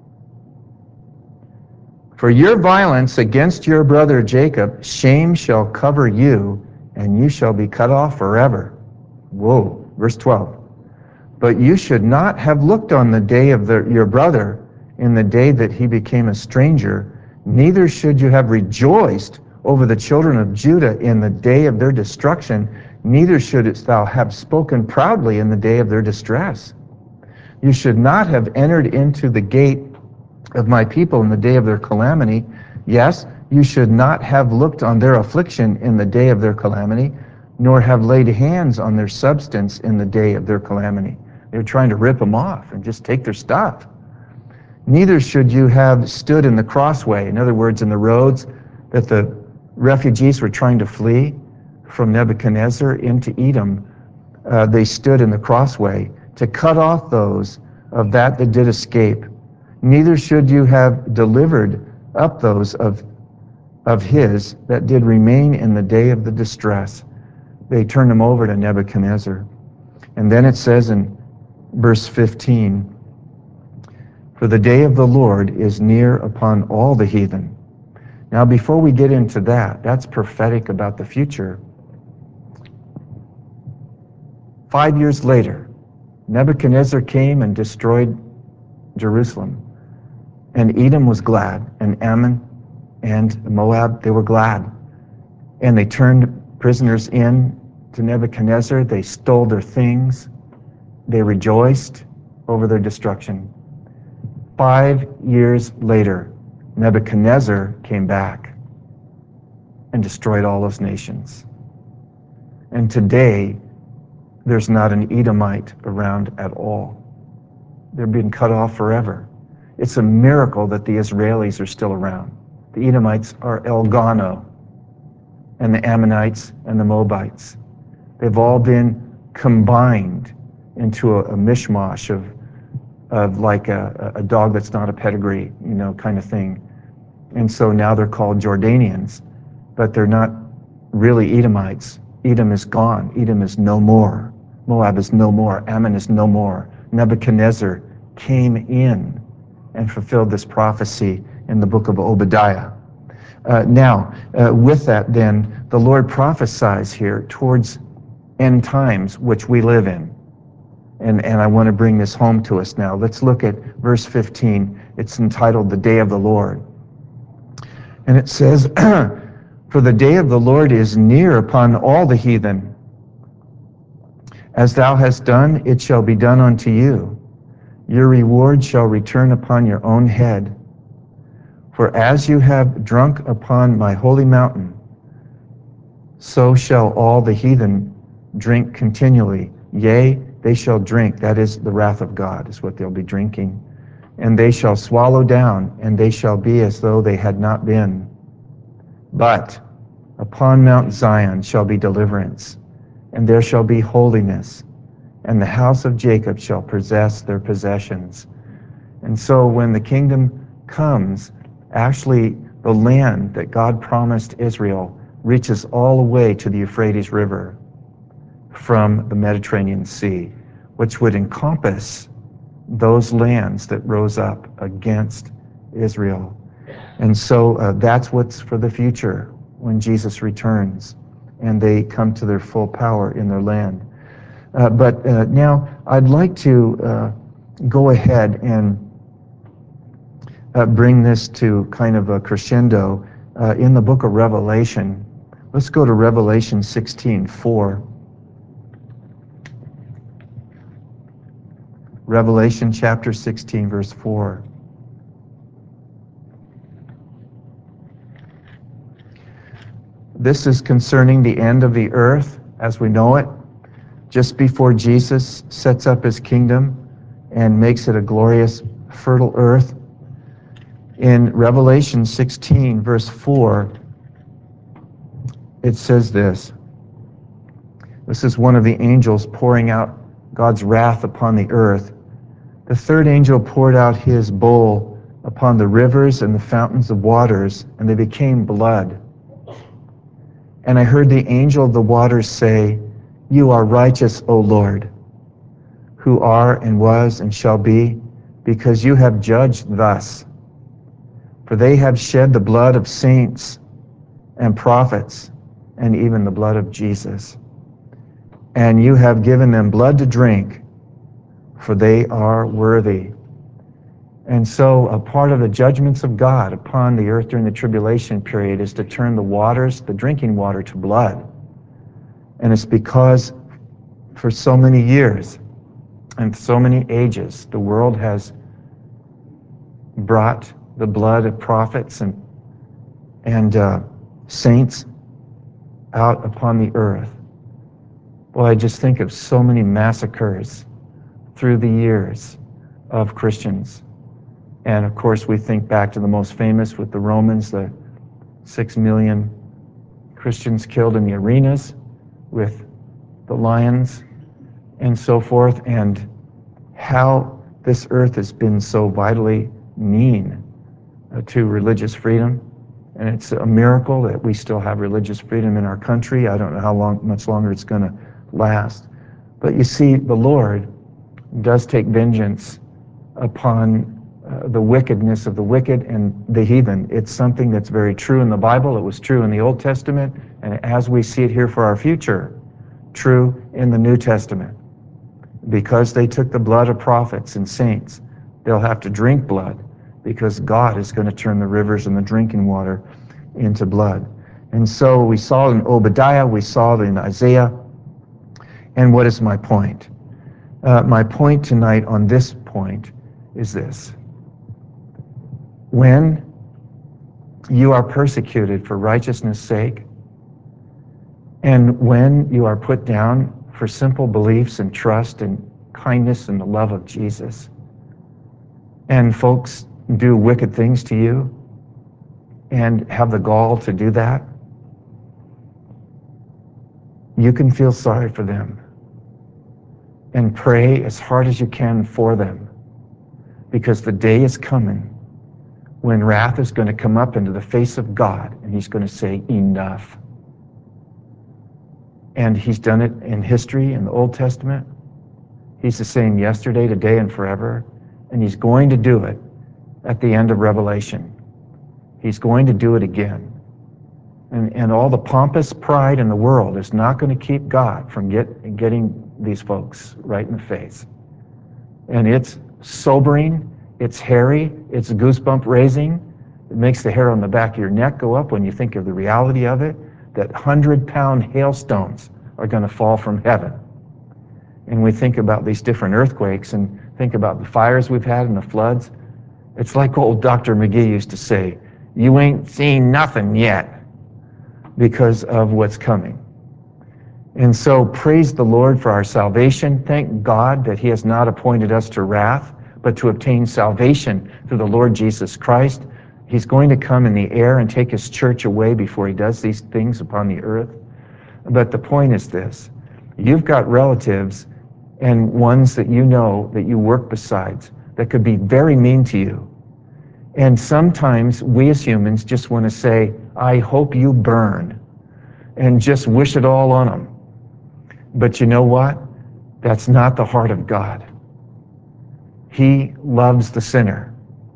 A: For your violence against your brother Jacob, shame shall cover you, and you shall be cut off forever. Whoa. Verse twelve. But you should not have looked on the day of the, your brother in the day that he became a stranger, neither should you have rejoiced over the children of Judah in the day of their destruction, neither shouldst thou have spoken proudly in the day of their distress. You should not have entered into the gate of my people in the day of their calamity. Yes, you should not have looked on their affliction in the day of their calamity, nor have laid hands on their substance in the day of their calamity. They were trying to rip them off and just take their stuff. Neither should you have stood in the crossway, in other words, in the roads that the refugees were trying to flee from Nebuchadnezzar into Edom. Uh, they stood in the crossway to cut off those of that that did escape. Neither should you have delivered up those of, of his that did remain in the day of the distress. They turned them over to Nebuchadnezzar. And then it says in verse fifteen, for the day of the Lord is near upon all the heathen. Now, before we get into that, that's prophetic about the future. Five years later, Nebuchadnezzar came and destroyed Jerusalem. And Edom was glad, and Ammon and Moab, they were glad. And they turned prisoners in to Nebuchadnezzar. They stole their things. They rejoiced over their destruction. Five years later, Nebuchadnezzar came back and destroyed all those nations. And today, there's not an Edomite around at all. They're being cut off forever. It's a miracle that the Israelis are still around. The Edomites are Elgano, and the Ammonites and the Moabites. They've all been combined into a, a mishmash of, of like a, a dog that's not a pedigree, you know, kind of thing. And so now they're called Jordanians, but they're not really Edomites. Edom is gone. Edom is no more. Moab is no more. Ammon is no more. Nebuchadnezzar came in and fulfilled this prophecy in the book of Obadiah. Uh, now, uh, with that then, the Lord prophesies here towards end times, which we live in. And, and I want to bring this home to us now. Let's look at verse fifteen. It's entitled, The Day of the Lord. And it says, For the day of the Lord is near upon all the heathen. As thou hast done, it shall be done unto you. Your reward shall return upon your own head. For as you have drunk upon my holy mountain, so shall all the heathen drink continually. Yea, they shall drink, that is the wrath of God, is what they'll be drinking. And they shall swallow down, and they shall be as though they had not been. But upon Mount Zion shall be deliverance, and there shall be holiness, and the house of Jacob shall possess their possessions. And so when the kingdom comes, actually the land that God promised Israel reaches all the way to the Euphrates River from the Mediterranean Sea, which would encompass those lands that rose up against Israel. And so uh, that's what's for the future when Jesus returns and they come to their full power in their land. Uh, but uh, now I'd like to uh, go ahead and uh, bring this to kind of a crescendo uh, in the book of Revelation. Let's go to Revelation sixteen four. Revelation chapter sixteen, verse four. This is concerning the end of the earth as we know it, just before Jesus sets up his kingdom and makes it a glorious, fertile earth. In Revelation sixteen, verse four, it says this. This is one of the angels pouring out God's wrath upon the earth. The third angel poured out his bowl upon the rivers and the fountains of waters, and they became blood. And I heard the angel of the waters say, You are righteous, O Lord, who are and was and shall be, because you have judged thus. For they have shed the blood of saints and prophets, and even the blood of Jesus. And you have given them blood to drink, for they are worthy. And so a part of the judgments of God upon the earth during the tribulation period is to turn the waters, the drinking water, to blood. And it's because for so many years and so many ages, the world has brought the blood of prophets and, and uh, saints out upon the earth. Well, I just think of so many massacres through the years of Christians. And of course, we think back to the most famous with the Romans, the six million Christians killed in the arenas with the lions and so forth, and how this earth has been so vitally mean uh, to religious freedom. And it's a miracle that we still have religious freedom in our country. I don't know how long, much longer it's going to last. But you see, the Lord does take vengeance upon uh, the wickedness of the wicked and the heathen. It's something that's very true in the Bible. It was true in the Old Testament, and as we see it here for our future, true in the New Testament. Because they took the blood of prophets and saints, they'll have to drink blood, because God is going to turn the rivers and the drinking water into blood. And so we saw it in Obadiah, we saw it in Isaiah. And what is my point? Uh, my point tonight on this point is this. When you are persecuted for righteousness' sake, and when you are put down for simple beliefs and trust and kindness and the love of Jesus, and folks do wicked things to you and have the gall to do that, you can feel sorry for them and pray as hard as you can for them, because the day is coming when wrath is going to come up into the face of God, and he's going to say, enough. And he's done it in history, in the Old Testament. He's the same yesterday, today, and forever. And he's going to do it at the end of Revelation. He's going to do it again. And, and all the pompous pride in the world is not going to keep God from get, getting these folks right in the face. And it's sobering, it's hairy, it's goosebump raising. It makes the hair on the back of your neck go up when you think of the reality of it, that hundred-pound hailstones are going to fall from heaven. And we think about these different earthquakes and think about the fires we've had and the floods. It's like old Doctor McGee used to say, you ain't seen nothing yet, because of what's coming. And so praise the Lord for our salvation. Thank God that he has not appointed us to wrath, but to obtain salvation through the Lord Jesus Christ. He's going to come in the air and take his church away before he does these things upon the earth. But the point is this. You've got relatives and ones that you know that you work besides that could be very mean to you. And sometimes we as humans just want to say, I hope you burn, and just wish it all on them. But you know what? That's not the heart of God. He loves the sinner.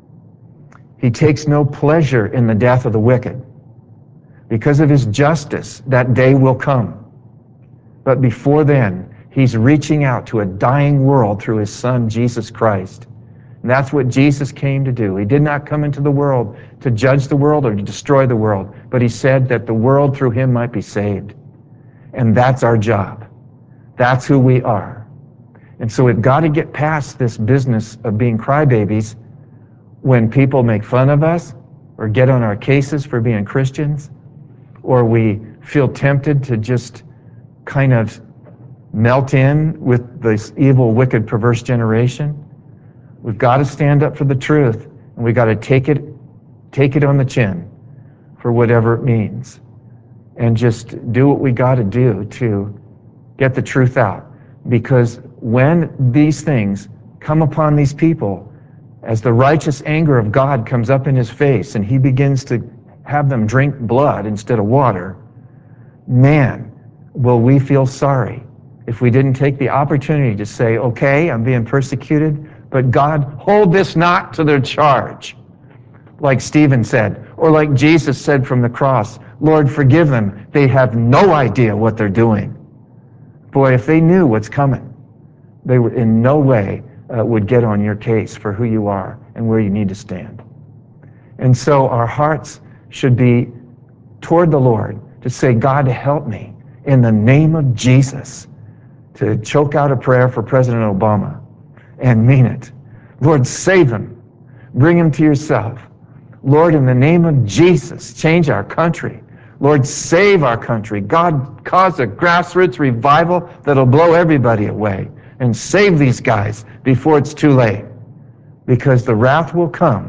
A: He takes no pleasure in the death of the wicked. Because of his justice, that day will come. But before then, he's reaching out to a dying world through his Son, Jesus Christ. And that's what Jesus came to do. He did not come into the world to judge the world or to destroy the world, but he said that the world through him might be saved. And that's our job. That's who we are. And so we've got to get past this business of being crybabies when people make fun of us or get on our cases for being Christians, or we feel tempted to just kind of melt in with this evil, wicked, perverse generation. We've got to stand up for the truth, and we've got to take it, take it on the chin for whatever it means, and just do what we got to do to get the truth out. Because when these things come upon these people, as the righteous anger of God comes up in his face and he begins to have them drink blood instead of water, man, will we feel sorry if we didn't take the opportunity to say, okay, I'm being persecuted, but God, hold this not to their charge. Like Stephen said, or like Jesus said from the cross, Lord, forgive them. They have no idea what they're doing. Boy, if they knew what's coming, they would in no way uh, would get on your case for who you are and where you need to stand. And so our hearts should be toward the Lord to say, God, help me in the name of Jesus to choke out a prayer for President Obama and mean it. Lord, save him. Bring him to yourself. Lord, in the name of Jesus, change our country. Lord, save our country. God, cause a grassroots revival that'll blow everybody away, and save these guys before it's too late, because the wrath will come,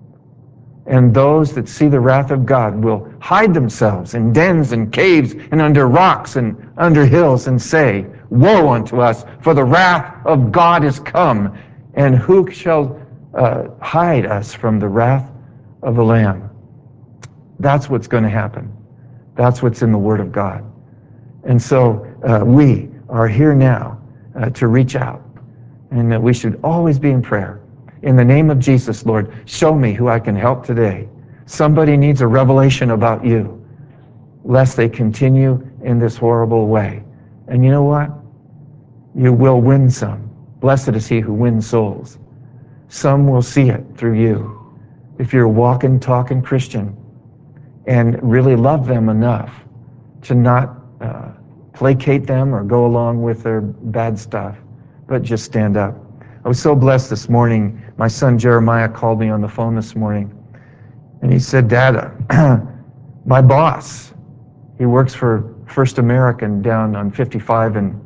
A: and those that see the wrath of God will hide themselves in dens and caves and under rocks and under hills and say, woe unto us, for the wrath of God is come, and who shall uh, hide us from the wrath of the Lamb? That's what's going to happen. That's what's in the Word of God. And so uh, we are here now uh, to reach out, and that we should always be in prayer. In the name of Jesus, Lord, show me who I can help today. Somebody needs a revelation about you, lest they continue in this horrible way. And you know what? You will win some. Blessed is he who wins souls. Some will see it through you. If you're a walking, talking Christian and really love them enough to not uh, placate them or go along with their bad stuff, but just stand up. I was so blessed this morning. My son Jeremiah called me on the phone this morning, and he said, Dad, my boss, he works for First American down on fifty-five and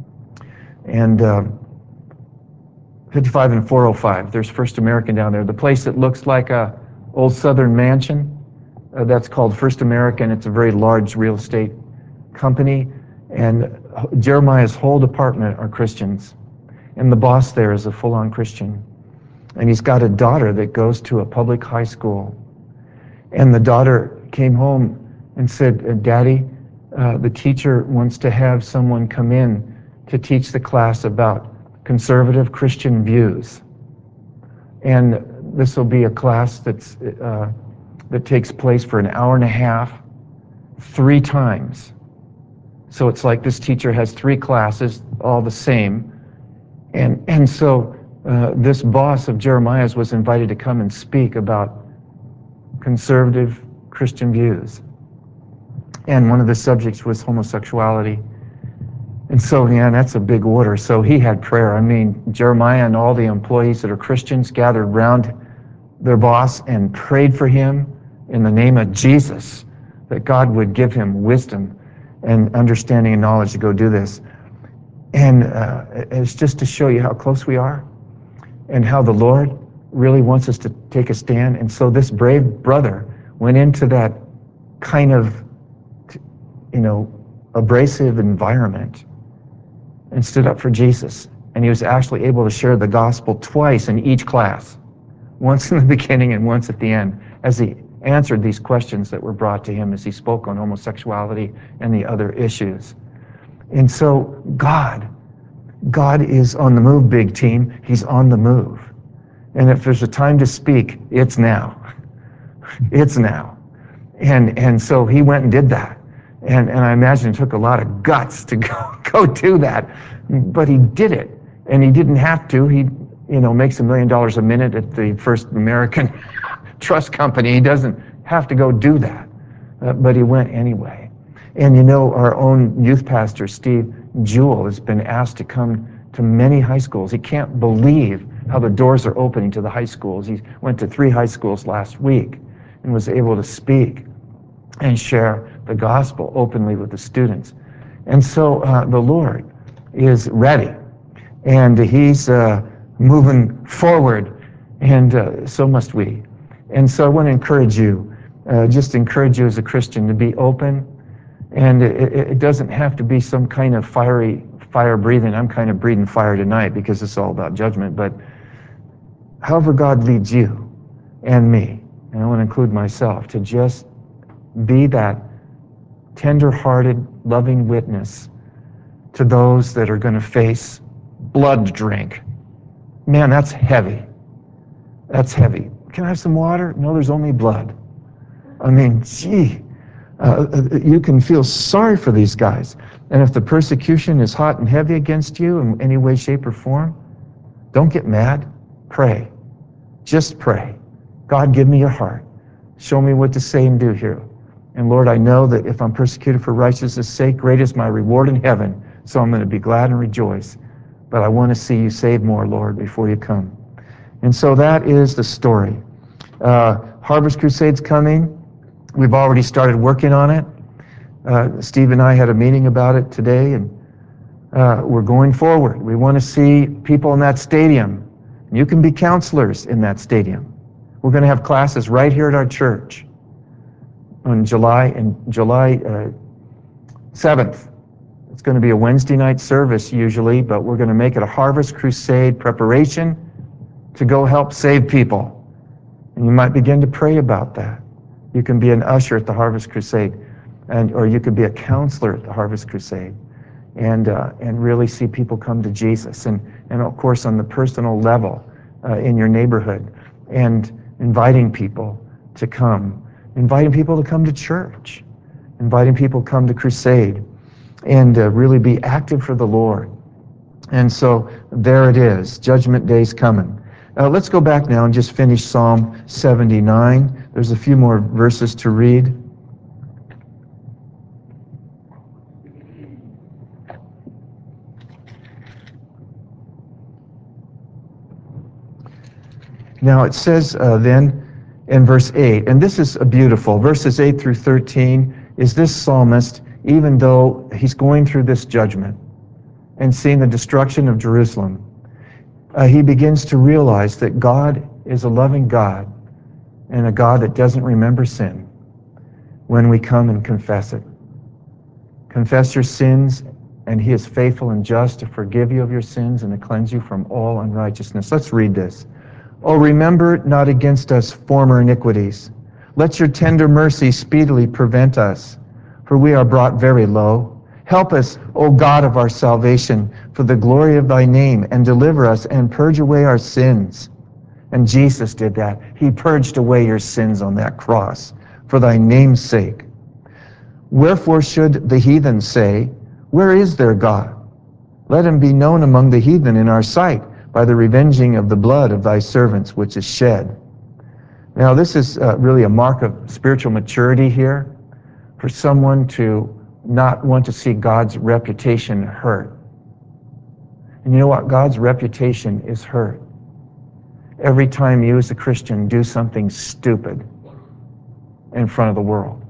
A: and uh, fifty-five and four oh five. There's First American down there. The place that looks like a old Southern mansion, uh, that's called First American. It's a very large real estate company, and Jeremiah's whole department are Christians, and the boss there is a full-on Christian, and he's got a daughter that goes to a public high school, and the daughter came home and said, Daddy, uh, the teacher wants to have someone come in to teach the class about conservative Christian views, and this will be a class that's uh, that takes place for an hour and a half, three times. So it's like this teacher has three classes, all the same. And, and so uh, this boss of Jeremiah's was invited to come and speak about conservative Christian views. And one of the subjects was homosexuality. And so, yeah, that's a big order. So he had prayer. I mean, Jeremiah and all the employees that are Christians gathered around their boss and prayed for him in the name of Jesus, that God would give him wisdom and understanding and knowledge to go do this. And uh, it's just to show you how close we are and how the Lord really wants us to take a stand. And so this brave brother went into that kind of, you know, abrasive environment and stood up for Jesus. And he was actually able to share the gospel twice in each class, once in the beginning and once at the end, as he answered these questions that were brought to him as he spoke on homosexuality and the other issues. And so God, God is on the move, big team. He's on the move. And if there's a time to speak, it's now. It's now. And and so he went and did that. And and I imagine it took a lot of guts to go, go do that. But he did it. And he didn't have to. He, you know, makes a million dollars a minute at the First American Trust Company. He doesn't have to go do that. Uh, but he went anyway. And you know, our own youth pastor, Steve Jewell, has been asked to come to many high schools. He can't believe how the doors are opening to the high schools. He went to three high schools last week and was able to speak and share the gospel openly with the students. And so uh, the Lord is ready, and he's uh, moving forward, and uh, so must we. And so I want to encourage you, uh, just encourage you as a Christian to be open. And it, it doesn't have to be some kind of fiery fire breathing. I'm kind of breathing fire tonight because it's all about judgment. But however God leads you and me, and I want to include myself, to just be that tender-hearted, loving witness to those that are going to face blood drink. Man, that's heavy. That's heavy. Can I have some water? No, there's only blood. I mean, gee. Uh, you can feel sorry for these guys. And if the persecution is hot and heavy against you in any way, shape, or form, don't get mad. Pray. Just pray. God, give me your heart. Show me what to say and do here. And Lord, I know that if I'm persecuted for righteousness' sake, great is my reward in heaven. So I'm going to be glad and rejoice. But I want to see you save more, Lord, before you come. And so that is the story. Uh, Harvest Crusade's coming. We've already started working on it. Uh, Steve and I had a meeting about it today, and uh, we're going forward. We want to see people in that stadium. You can be counselors in that stadium. We're going to have classes right here at our church on July and July uh, seventh. It's going to be a Wednesday night service usually, but we're going to make it a Harvest Crusade preparation to go help save people. And you might begin to pray about that. You can be an usher at the Harvest Crusade, and or you could be a counselor at the Harvest Crusade, and uh, and really see people come to Jesus. And and of course, on the personal level, uh, in your neighborhood and inviting people to come, inviting people to come to church, inviting people to come to crusade, and uh, really be active for the Lord. And so there it is. Judgment Day's coming. Uh, let's go back now and just finish Psalm seventy-nine. There's a few more verses to read. Now it says uh, then in verse eight, and this is a beautiful, verses eight through thirteen, is this psalmist, even though he's going through this judgment and seeing the destruction of Jerusalem, uh, he begins to realize that God is a loving God and a God that doesn't remember sin when we come and confess it. Confess your sins, and he is faithful and just to forgive you of your sins and to cleanse you from all unrighteousness. Let's read this. Oh, remember not against us former iniquities. Let your tender mercy speedily prevent us, for we are brought very low. Help us, O God of our salvation, for the glory of thy name, and deliver us and purge away our sins. And Jesus did that. He purged away your sins on that cross for thy name's sake. Wherefore should the heathen say, where is their God? Let him be known among the heathen in our sight by the revenging of the blood of thy servants which is shed. Now this is uh, really a mark of spiritual maturity here, for someone to not want to see God's reputation hurt. And you know what? God's reputation is hurt every time you as a Christian do something stupid in front of the world.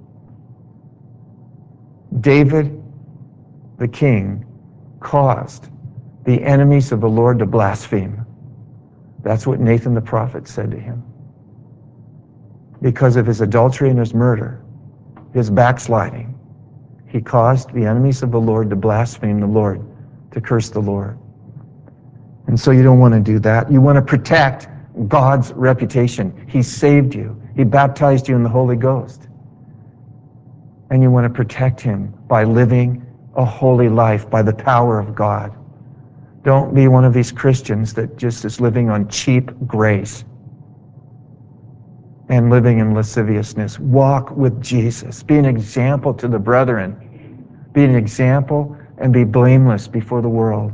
A: David, the king, caused the enemies of the Lord to blaspheme. That's what Nathan the prophet said to him. Because of his adultery and his murder, his backsliding, he caused the enemies of the Lord to blaspheme the Lord, to curse the Lord. And so you don't want to do that. You want to protect God's reputation. He saved you. He baptized you in the Holy Ghost. And you want to protect him by living a holy life by the power of God. Don't be one of these Christians that just is living on cheap grace and living in lasciviousness. Walk with Jesus. Be an example to the brethren. Be an example and be blameless before the world.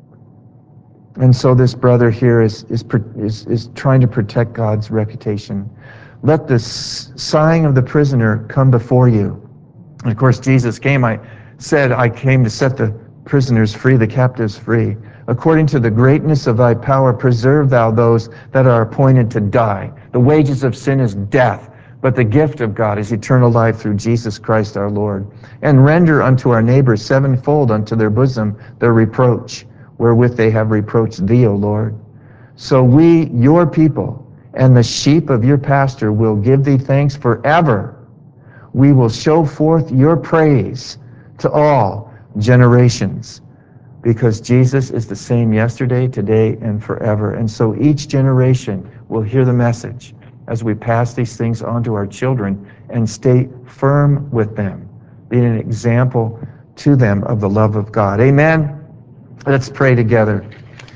A: And so this brother here is, is, is, is trying to protect God's reputation. Let the sighing of the prisoner come before you. And of course, Jesus came, I said, I came to set the prisoners free, the captives free. According to the greatness of thy power, preserve thou those that are appointed to die. The wages of sin is death, but the gift of God is eternal life through Jesus Christ our Lord. And render unto our neighbors sevenfold unto their bosom their reproach, wherewith they have reproached thee, O Lord. So we, your people, and the sheep of your pasture will give thee thanks forever. We will show forth your praise to all generations, because Jesus is the same yesterday, today, and forever. And so each generation will hear the message as we pass these things on to our children and stay firm with them, being an example to them of the love of God. Amen. Let's pray together.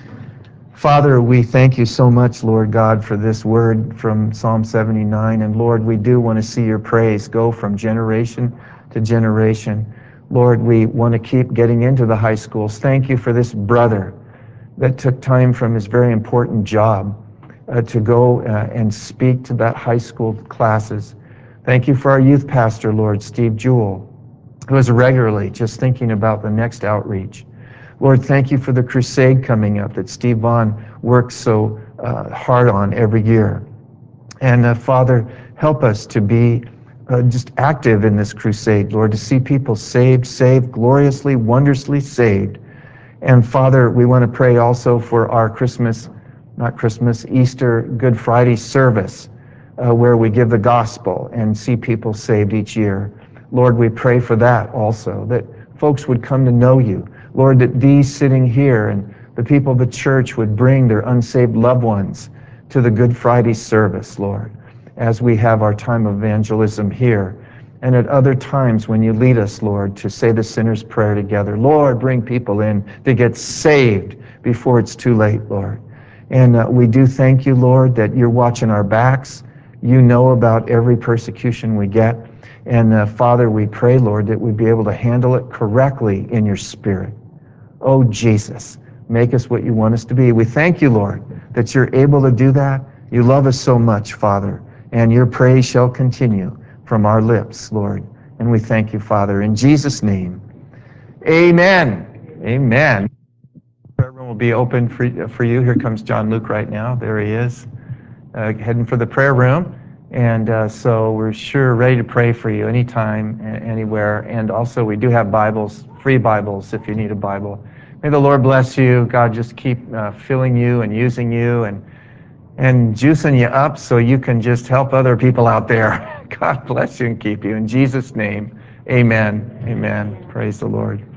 A: Father, we thank you so much, Lord God, for this word from Psalm seventy-nine. And Lord, we do want to see your praise go from generation to generation. Lord, we want to keep getting into the high schools. Thank you for this brother that took time from his very important job uh, to go uh, and speak to that high school classes. Thank you for our youth pastor, Lord, Steve Jewell, who is regularly just thinking about the next outreach. Lord, thank you for the crusade coming up that Steve Vaughn works so uh, hard on every year. And uh, Father, help us to be uh, just active in this crusade, Lord, to see people saved, saved, gloriously, wondrously saved. And Father, we want to pray also for our Christmas, not Christmas, Easter, Good Friday service, uh, where we give the gospel and see people saved each year. Lord, we pray for that also, that folks would come to know you. Lord, that these sitting here and the people of the church would bring their unsaved loved ones to the Good Friday service, Lord, as we have our time of evangelism here. And at other times when you lead us, Lord, to say the sinner's prayer together. Lord, bring people in to get saved before it's too late, Lord. And uh, we do thank you, Lord, that you're watching our backs. You know about every persecution we get. And uh, Father, we pray, Lord, that we'd be able to handle it correctly in your Spirit. Oh, Jesus, make us what you want us to be. We thank you, Lord, that you're able to do that. You love us so much, Father, and your praise shall continue from our lips, Lord. And we thank you, Father, in Jesus' name. Amen. Amen. The prayer room will be open for, for you. Here comes John Luke right now. There he is, uh, heading for the prayer room. And uh, so we're sure ready to pray for you anytime, anywhere. And also we do have Bibles, free Bibles if you need a Bible. May the Lord bless you. God just keep uh, filling you and using you and and juicing you up so you can just help other people out there. God bless you and keep you. In Jesus' name, amen. Amen. Praise the Lord.